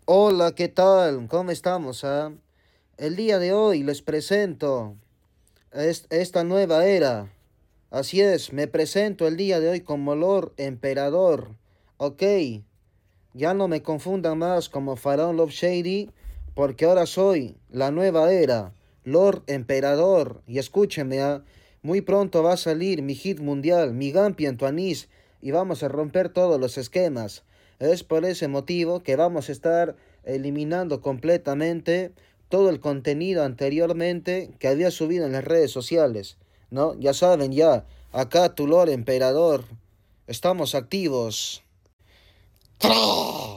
Hola, ¿qué tal? ¿Cómo estamos? El día de hoy les presento esta nueva era. Así es, me presento el día de hoy como Lord Emperador. Ok, ya no me confundan más como Faraón Love Shady, porque ahora soy la nueva era, Lord Emperador. Y escúchenme, muy pronto va a salir mi hit mundial, mi Gampi en tu anís, y vamos a romper todos los esquemas. Es por ese motivo que vamos a estar eliminando completamente todo el contenido anteriormente que había subido en las redes sociales. ¿No? Ya saben, ya, acá tu Lord Emperador, estamos activos. ¡Tra!